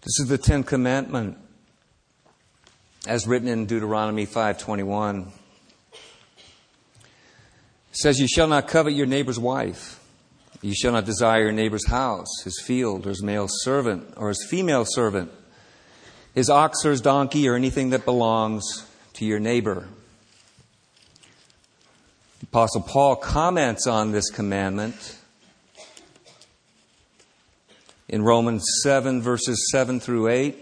This is the 10th commandment as written in Deuteronomy 5:21. It says, "You shall not covet your neighbor's wife. You shall not desire your neighbor's house, his field, or his male servant, or his female servant, his ox or his donkey, or anything that belongs to your neighbor." The Apostle Paul comments on this commandment in Romans 7, verses 7 through 8.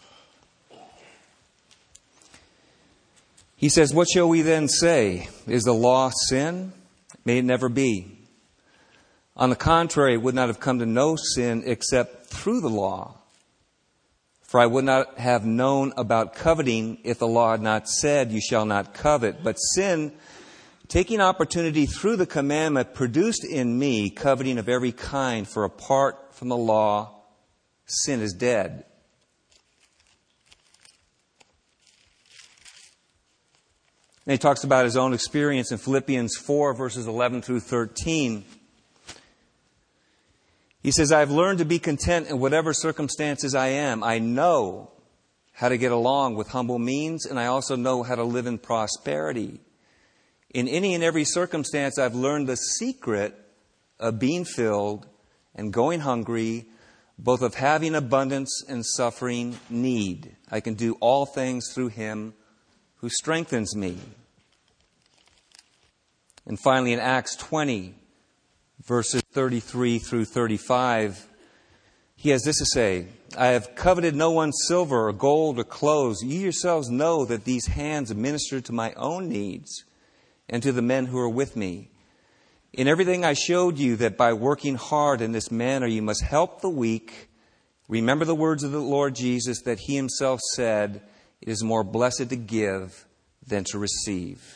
He says, "What shall we then say? Is the law sin? May it never be. On the contrary, it would not have come to know sin except through the law. For I would not have known about coveting if the law had not said, 'You shall not covet.' But sin, taking opportunity through the commandment, produced in me coveting of every kind, for apart from the law, sin is dead." And he talks about his own experience in Philippians 4, verses 11 through 13. He says, "I've learned to be content in whatever circumstances I am. I know how to get along with humble means, and I also know how to live in prosperity. In any and every circumstance, I've learned the secret of being filled and going hungry, both of having abundance and suffering need. I can do all things through Him who strengthens me." And finally, in Acts 20, verses 33 through 35, he has this to say, "I have coveted no one's silver or gold or clothes. You yourselves know that these hands ministered to my own needs and to the men who are with me. In everything I showed you that by working hard in this manner you must help the weak. Remember the words of the Lord Jesus, that He Himself said, 'It is more blessed to give than to receive.'"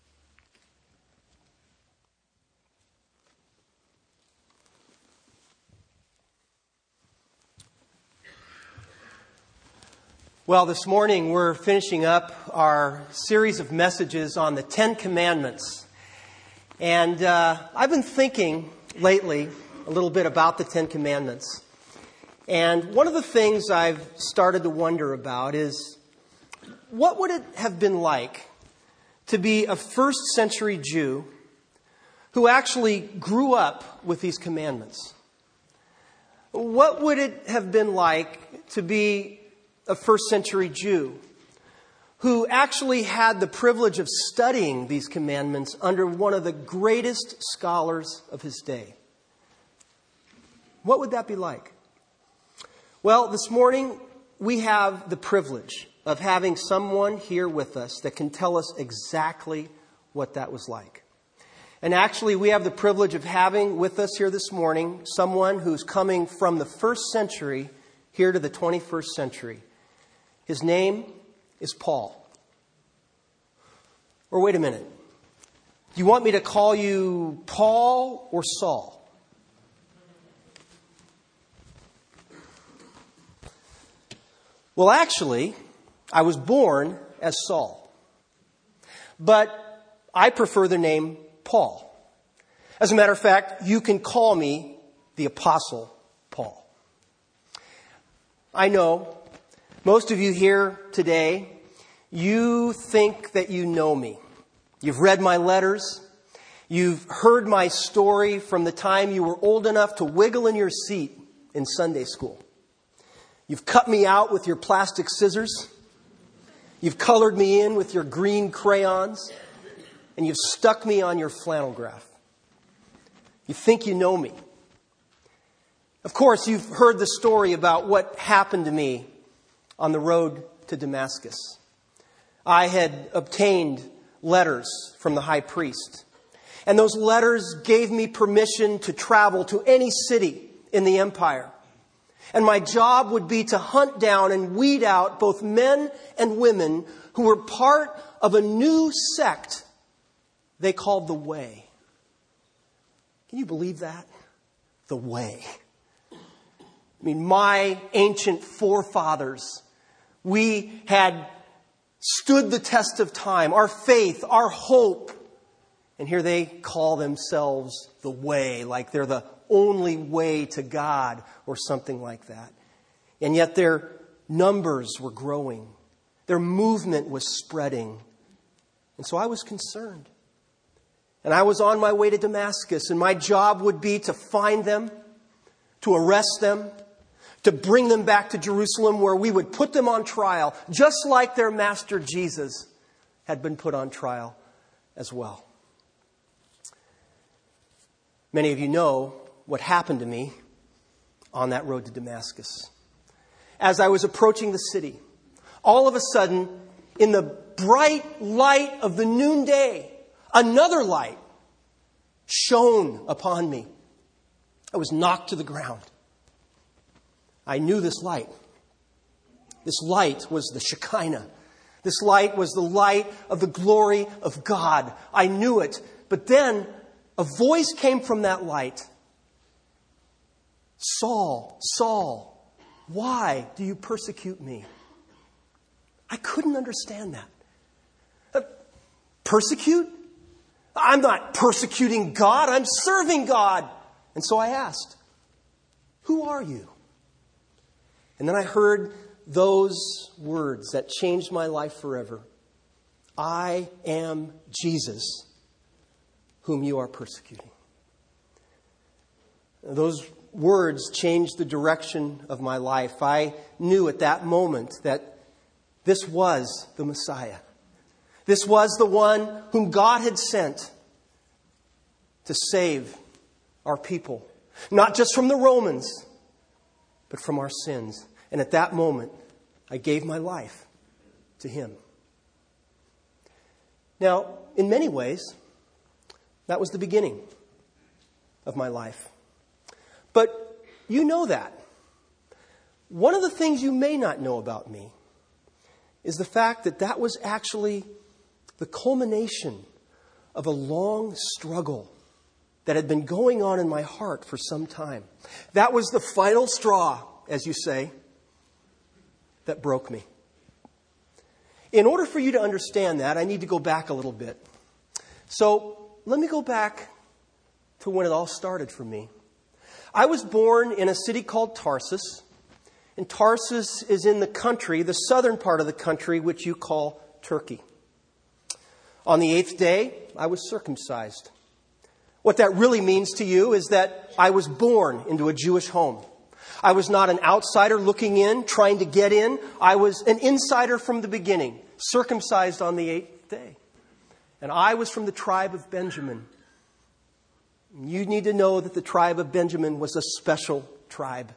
Well, this morning we're finishing up our series of messages on the 10 Commandments. And I've been thinking lately a little bit about the 10 Commandments. And one of the things I've started to wonder about is, what would it have been like to be a first century Jew who actually grew up with these commandments? What would it have been like to be a first century Jew who actually had the privilege of studying these commandments under one of the greatest scholars of his day? What would that be like? Well, this morning we have the privilege of having someone here with us that can tell us exactly what that was like. And actually, we have the privilege of having with us here this morning someone who's coming from the first century here to the 21st century. His name is Paul. Or wait a minute. Do you want me to call you Paul or Saul? Well, actually, I was born as Saul. But I prefer the name Paul. As a matter of fact, you can call me the Apostle Paul. I know most of you here today, you think that you know me. You've read my letters. You've heard my story from the time you were old enough to wiggle in your seat in Sunday school. You've cut me out with your plastic scissors. You've colored me in with your green crayons. And you've stuck me on your flannel graph. You think you know me. Of course, you've heard the story about what happened to me on the road to Damascus. I had obtained letters from the high priest. And those letters gave me permission to travel to any city in the empire. And my job would be to hunt down and weed out both men and women who were part of a new sect they called the Way. Can you believe that? The Way. I mean, my ancient forefathers, we had stood the test of time, our faith, our hope. And here they call themselves the Way, like they're the only way to God or something like that. And yet their numbers were growing. Their movement was spreading. And so I was concerned. And I was on my way to Damascus, and my job would be to find them, to arrest them, to bring them back to Jerusalem, where we would put them on trial, just like their master Jesus had been put on trial as well. Many of you know what happened to me on that road to Damascus. As I was approaching the city, all of a sudden, in the bright light of the noonday, another light shone upon me. I was knocked to the ground. I knew this light. This light was the Shekinah. This light was the light of the glory of God. I knew it. But then a voice came from that light. Saul, Saul, why do you persecute me? I couldn't understand that. Persecute? I'm not persecuting God. I'm serving God. And so I asked, who are you? And then I heard those words that changed my life forever. I am Jesus, whom you are persecuting. Those words changed the direction of my life. I knew at that moment that this was the Messiah. This was the one whom God had sent to save our people. Not just from the Romans, but from our sins. And at that moment, I gave my life to Him. Now, in many ways, that was the beginning of my life. But you know that. One of the things you may not know about me is the fact that that was actually the culmination of a long struggle that had been going on in my heart for some time. That was the final straw, as you say, that broke me. In order for you to understand that, I need to go back a little bit. So let me go back to when it all started for me. I was born in a city called Tarsus. And Tarsus is in the country, the southern part of the country, which you call Turkey. On the 8th day, I was circumcised. What that really means to you is that I was born into a Jewish home. I was not an outsider looking in, trying to get in. I was an insider from the beginning, circumcised on the 8th day. And I was from the tribe of Benjamin. You need to know that the tribe of Benjamin was a special tribe.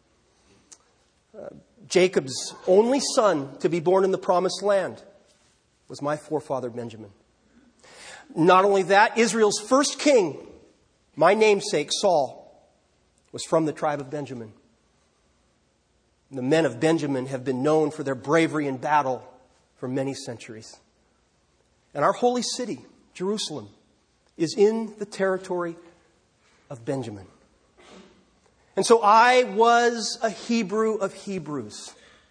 Jacob's only son to be born in the promised land was my forefather Benjamin. Not only that, Israel's first king, my namesake Saul, was from the tribe of Benjamin. The men of Benjamin have been known for their bravery in battle for many centuries. And our holy city, Jerusalem, is in the territory of Benjamin. And so I was a Hebrew of Hebrews,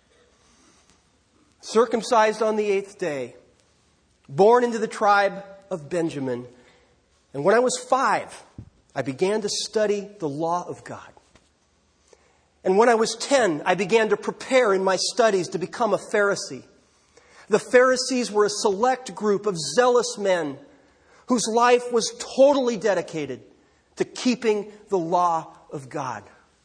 circumcised on the 8th day, born into the tribe of Benjamin. And when I was 5, I began to study the law of God. And when I was 10, I began to prepare in my studies to become a Pharisee. The Pharisees were a select group of zealous men whose life was totally dedicated to keeping the law of God.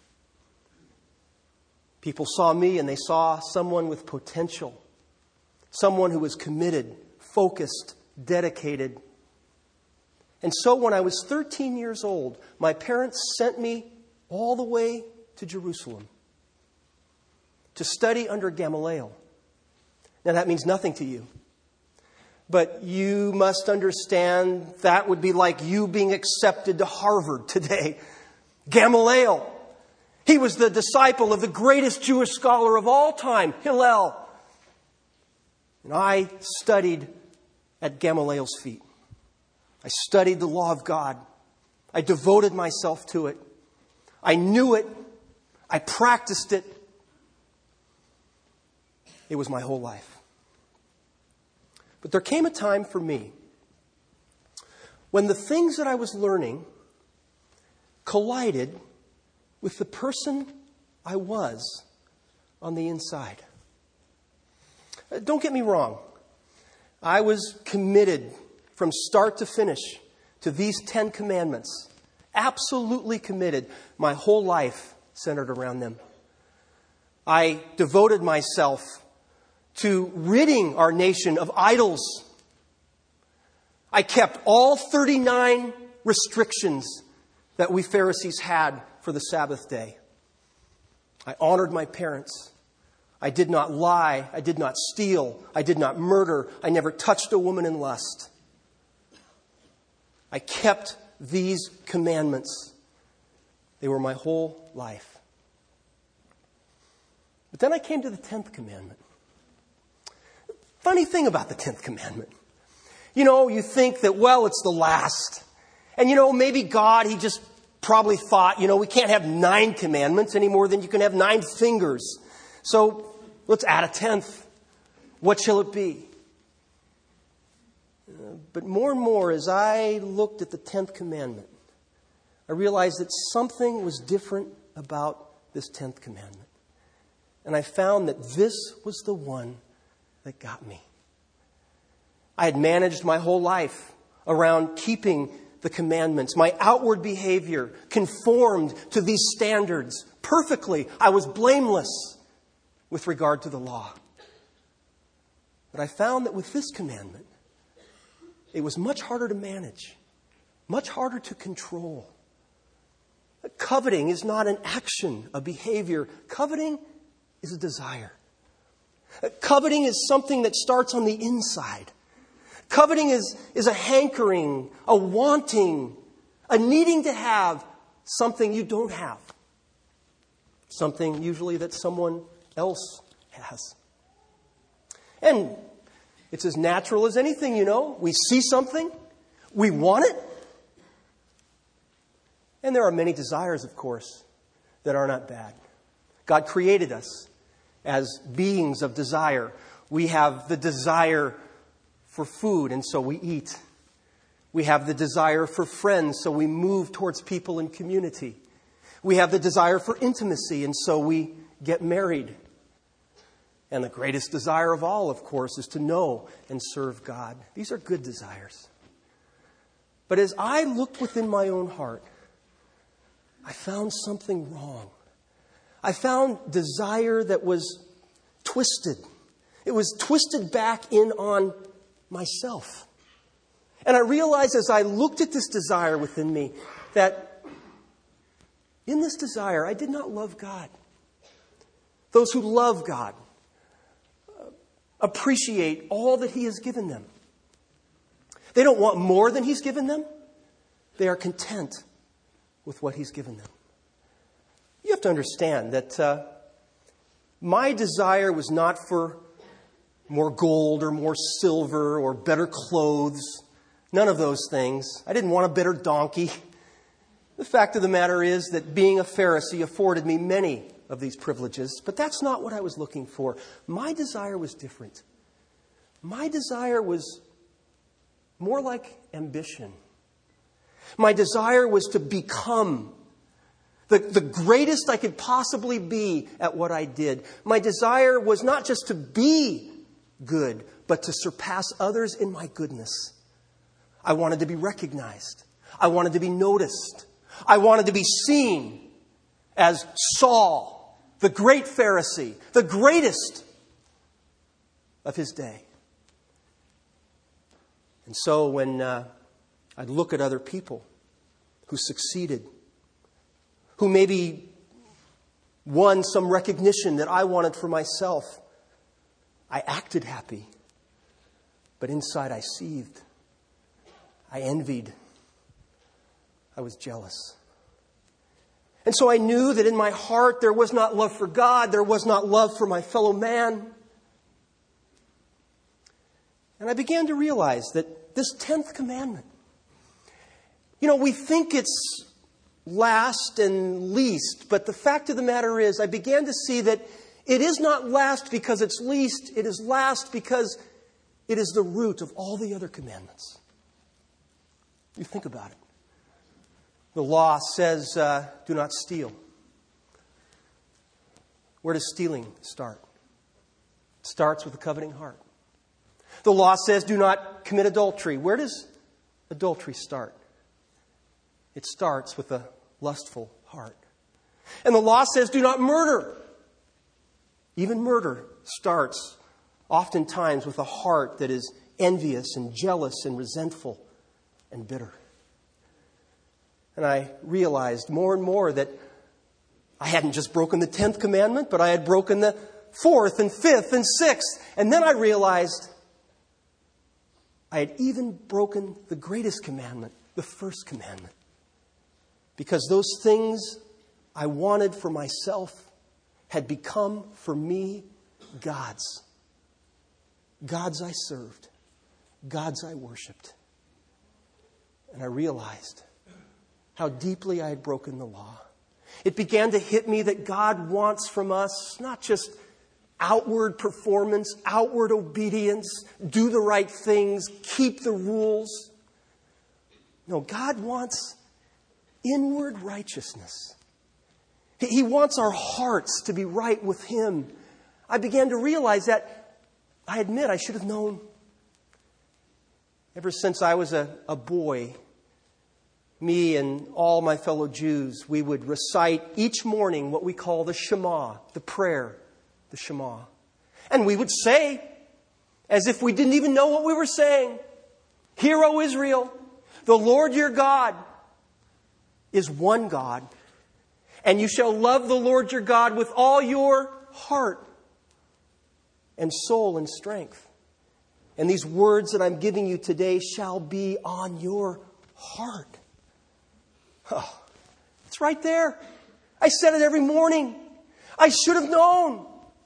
People saw me and they saw someone with potential, someone who was committed, focused, dedicated. And so when I was 13 years old, my parents sent me all the way to Jerusalem to study under Gamaliel. Now that means nothing to you. But you must understand that would be like you being accepted to Harvard today. Gamaliel. He was the disciple of the greatest Jewish scholar of all time, Hillel. And I studied at Gamaliel's feet. I studied the law of God. I devoted myself to it. I knew it. I practiced it. It was my whole life. But there came a time for me when the things that I was learning collided with the person I was on the inside. Don't get me wrong. I was committed from start to finish to these 10 commandments. Absolutely committed. My whole life centered around them. I devoted myself to ridding our nation of idols. I kept all 39 restrictions that we Pharisees had for the Sabbath day. I honored my parents. I did not lie. I did not steal. I did not murder. I never touched a woman in lust. I kept these commandments. They were my whole life. But then I came to the 10th commandment. Funny thing about the 10th commandment. You think that, well, it's the last. And maybe God, He just probably thought, we can't have 9 commandments any more than you can have 9 fingers. So let's add a 10th. What shall it be? But more and more, as I looked at the 10th commandment, I realized that something was different about this 10th commandment. And I found that this was the one that got me. I had managed my whole life around keeping the commandments. My outward behavior conformed to these standards perfectly. I was blameless with regard to the law. But I found that with this commandment, it was much harder to manage, much harder to control. Coveting is not an action, a behavior. Coveting is a desire. Coveting is something that starts on the inside. Coveting is a hankering, a wanting, a needing to have something you don't have. Something usually that someone else has. And it's as natural as anything, We see something, we want it. And there are many desires, of course, that are not bad. God created us as beings of desire. We have the desire for food, and so we eat. We have the desire for friends, so we move towards people in community. We have the desire for intimacy, and so we get married. And the greatest desire of all, of course, is to know and serve God. These are good desires. But as I looked within my own heart, I found something wrong. I found desire that was twisted. It was twisted back in on myself. And I realized as I looked at this desire within me that in this desire, I did not love God. Those who love God appreciate all that He has given them. They don't want more than He's given them. They are content with what He's given them. You have to understand that my desire was not for more gold or more silver or better clothes. None of those things. I didn't want a better donkey. The fact of the matter is that being a Pharisee afforded me many of these privileges, but that's not what I was looking for. My desire was different. My desire was more like ambition. My desire was to become the greatest I could possibly be at what I did. My desire was not just to be good, but to surpass others in my goodness. I wanted to be recognized. I wanted to be noticed. I wanted to be seen as Saul, the great Pharisee, the greatest of his day. And so when I'd look at other people who succeeded, who maybe won some recognition that I wanted for myself, I acted happy, but inside I seethed. I envied. I was jealous. And so I knew that in my heart there was not love for God, there was not love for my fellow man. And I began to realize that this 10th commandment, we think it's last and least, but the fact of the matter is I began to see that it is not last because it's least, it is last because it is the root of all the other commandments. You think about it. The law says, do not steal. Where does stealing start? It starts with a coveting heart. The law says, do not commit adultery. Where does adultery start? It starts with a lustful heart. And the law says, do not murder. Even murder starts oftentimes with a heart that is envious and jealous and resentful and bitter. And I realized more and more that I hadn't just broken the 10th commandment, but I had broken the 4th and 5th and 6th. And then I realized I had even broken the greatest commandment, the first commandment. Because those things I wanted for myself had become for me gods. Gods I served. Gods I worshipped. And I realized how deeply I had broken the law. It began to hit me that God wants from us not just outward performance, outward obedience, do the right things, keep the rules. No, God wants inward righteousness. He wants our hearts to be right with Him. I began to realize that. I admit I should have known. Ever since I was a boy, me and all my fellow Jews, we would recite each morning what we call the Shema, the prayer, the Shema. And we would say, as if we didn't even know what we were saying, "Hear, O Israel, the Lord your God is one God, and you shall love the Lord your God with all your heart and soul and strength. And these words that I'm giving you today shall be on your heart." Oh, it's right there. I said it every morning. I should have known.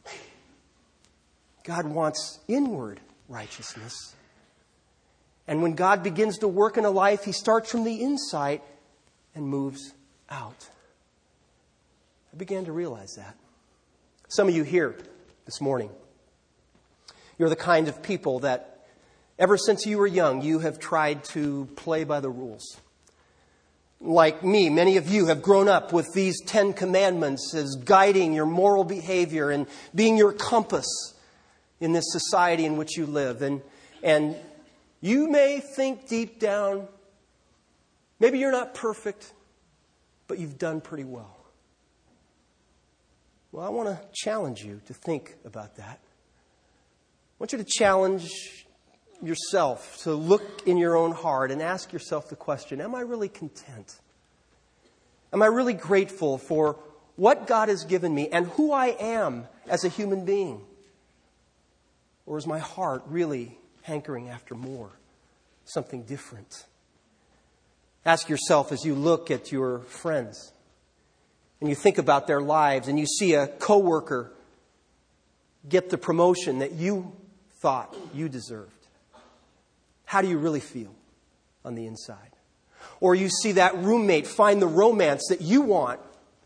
God wants inward righteousness. And when God begins to work in a life, He starts from the inside and moves out. I began to realize that. Some of you here this morning, you're the kind of people that ever since you were young, you have tried to play by the rules. Like me, many of you have grown up with these 10 commandments as guiding your moral behavior and being your compass in this society in which you live. And you may think deep down, maybe you're not perfect, but you've done pretty well. Well, I want to challenge you to think about that. I want you to challenge yourself to look in your own heart and ask yourself the question, am I really content? Am I really grateful for what God has given me and who I am as a human being? Or is my heart really hankering after more, something different? Ask yourself as you look at your friends and you think about their lives and you see a coworker get the promotion that you thought you deserved. How do you really feel on the inside? Or you see that roommate find the romance that you want.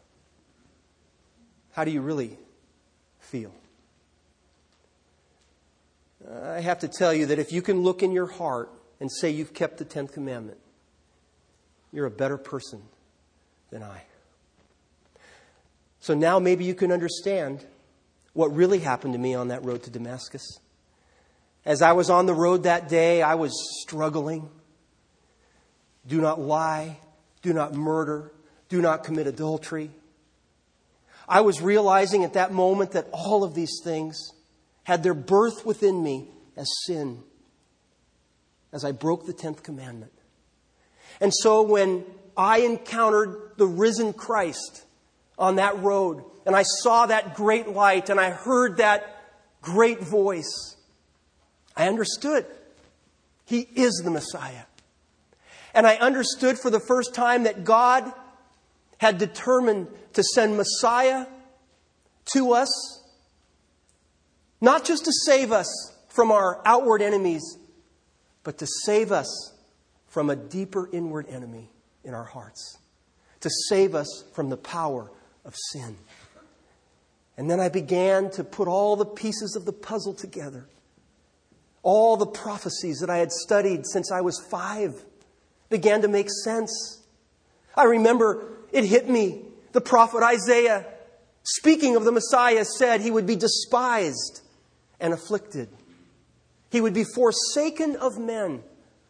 How do you really feel? I have to tell you that if you can look in your heart and say you've kept the 10th commandment, you're a better person than I. So now maybe you can understand what really happened to me on that road to Damascus. As I was on the road that day, I was struggling. Do not lie. Do not murder. Do not commit adultery. I was realizing at that moment that all of these things had their birth within me as sin, as I broke the 10th commandment. And so when I encountered the risen Christ on that road, and I saw that great light, and I heard that great voice, I understood He is the Messiah. And I understood for the first time that God had determined to send Messiah to us, not just to save us from our outward enemies, but to save us from a deeper inward enemy in our hearts, to save us from the power of sin. And then I began to put all the pieces of the puzzle together. All the prophecies that I had studied since I was 5 began to make sense. I remember it hit me. The prophet Isaiah speaking of the Messiah, said he would be despised and afflicted. He would be forsaken of men,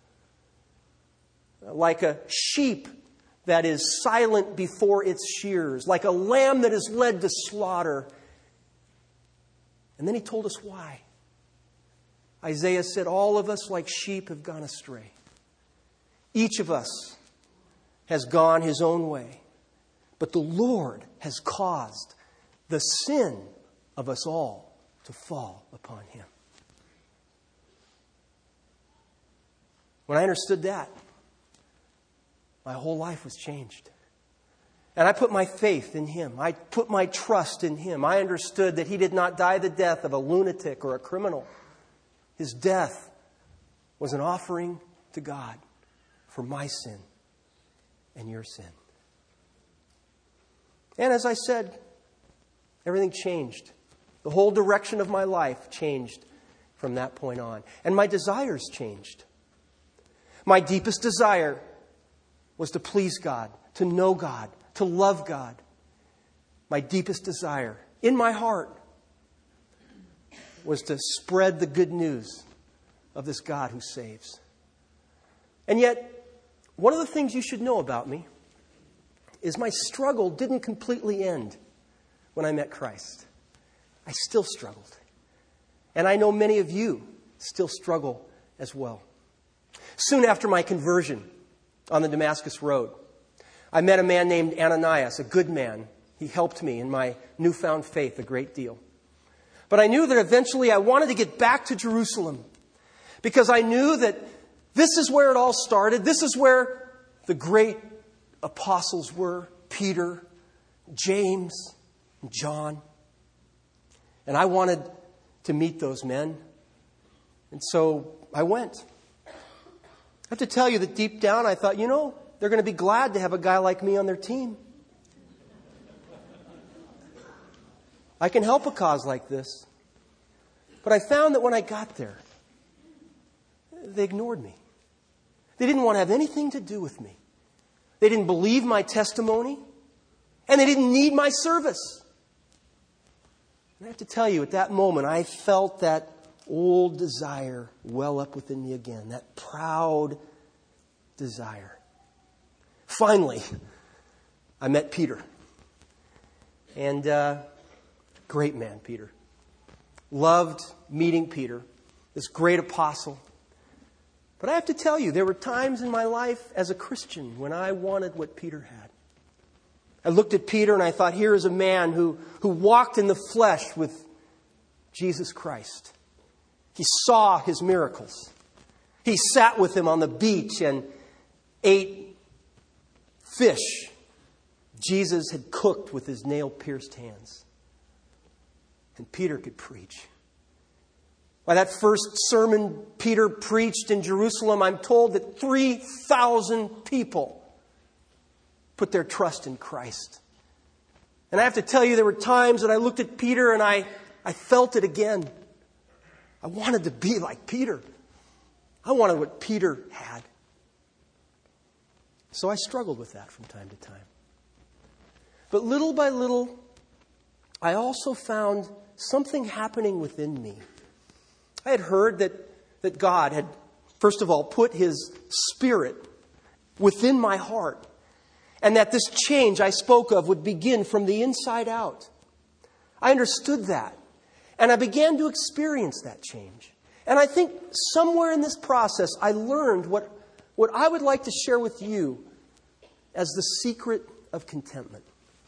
like a sheep that is silent before its shears, like a lamb that is led to slaughter. And then he told us why. Isaiah said, all of us like sheep have gone astray. Each of us has gone his own way. But the Lord has caused the sin of us all to fall upon him. When I understood that, my whole life was changed. And I put my faith in him. I put my trust in him. I understood that he did not die the death of a lunatic or a criminal. His death was an offering to God for my sin and your sin. And as I said, everything changed. The whole direction of my life changed from that point on. And my desires changed. My deepest desire was to please God, to know God, to love God. My deepest desire in my heart was to spread the good news of this God who saves. And yet, one of the things you should know about me is my struggle didn't completely end when I met Christ. I still struggled. And I know many of you still struggle as well. Soon after my conversion on the Damascus Road, I met a man named Ananias, a good man. He helped me in my newfound faith a great deal. But I knew that eventually I wanted to get back to Jerusalem because I knew that this is where it all started. This is where the great apostles were, Peter, James, and John. And I wanted to meet those men. And so I went. I have to tell you that deep down I thought, they're going to be glad to have a guy like me on their team. I can help a cause like this. But I found that when I got there, they ignored me. They didn't want to have anything to do with me. They didn't believe my testimony. And they didn't need my service. And I have to tell you, at that moment, I felt that old desire well up within me again. That proud desire. Finally, I met Peter. And great man, Peter. Loved meeting Peter, this great apostle. But I have to tell you, there were times in my life as a Christian when I wanted what Peter had. I looked at Peter and I thought, here is a man who walked in the flesh with Jesus Christ. He saw his miracles. He sat with him on the beach and ate fish Jesus had cooked with his nail-pierced hands. And Peter could preach. By that first sermon Peter preached in Jerusalem, I'm told that 3,000 people put their trust in Christ. And I have to tell you, there were times that I looked at Peter and I felt it again. I wanted to be like Peter. I wanted what Peter had. So I struggled with that from time to time. But little by little, I also found something happening within me. I had heard that God had, first of all, put His Spirit within my heart. And that this change I spoke of would begin from the inside out. I understood that. And I began to experience that change. And I think somewhere in this process, I learned what I would like to share with you as the secret of contentment.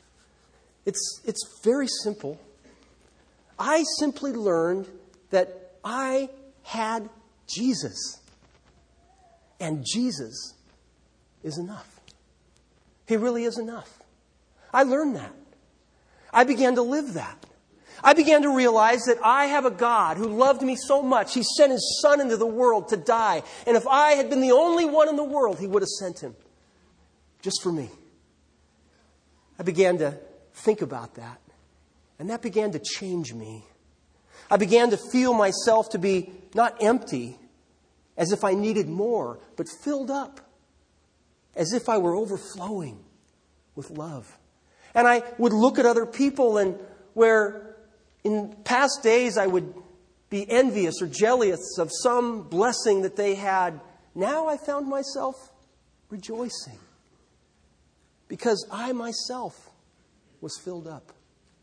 It's very simple. I simply learned that I had Jesus. And Jesus is enough. He really is enough. I learned that. I began to live that. I began to realize that I have a God who loved me so much, He sent His Son into the world to die. And if I had been the only one in the world, He would have sent Him just for me. I began to think about that. And that began to change me. I began to feel myself to be not empty, as if I needed more, but filled up, as if I were overflowing with love. And I would look at other people, and where in past days I would be envious or jealous of some blessing that they had, now I found myself rejoicing because I myself was filled up.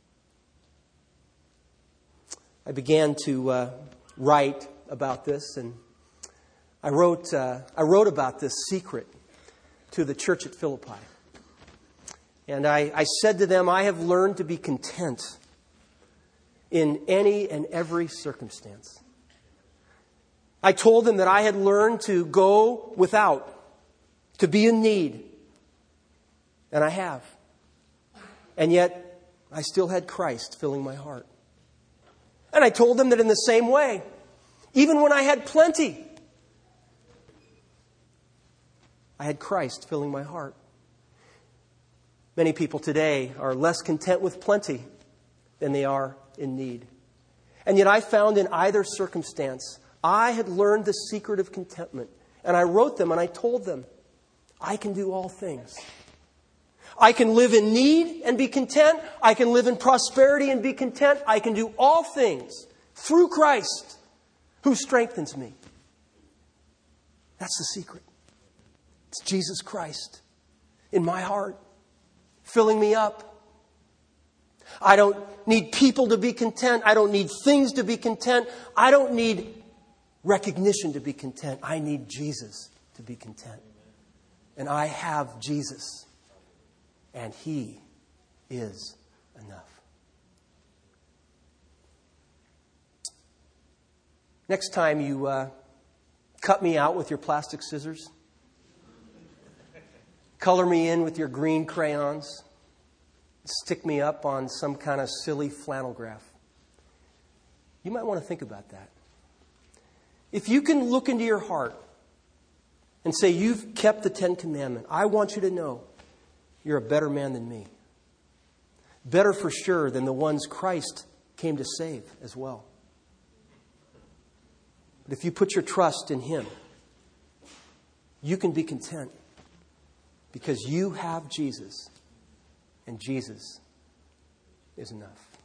I began to write about this, and I wrote about this secret to the church at Philippi. And I said to them, I have learned to be content in any and every circumstance. I told them that I had learned to go without, to be in need. And I have. And yet, I still had Christ filling my heart. And I told them that in the same way, even when I had plenty, I had Christ filling my heart. Many people today are less content with plenty than they are in need. And yet I found in either circumstance, I had learned the secret of contentment. And I wrote them and I told them, I can do all things. I can live in need and be content. I can live in prosperity and be content. I can do all things through Christ who strengthens me. That's the secret. It's Jesus Christ in my heart, filling me up. I don't need people to be content. I don't need things to be content. I don't need recognition to be content. I need Jesus to be content. And I have Jesus. And He is enough. Next time you cut me out with your plastic scissors, color me in with your green crayons, stick me up on some kind of silly flannel graph, you might want to think about that. If you can look into your heart and say, you've kept the 10 Commandments, I want you to know you're a better man than me. Better for sure than the ones Christ came to save as well. But if you put your trust in Him, you can be content because you have Jesus, and Jesus is enough.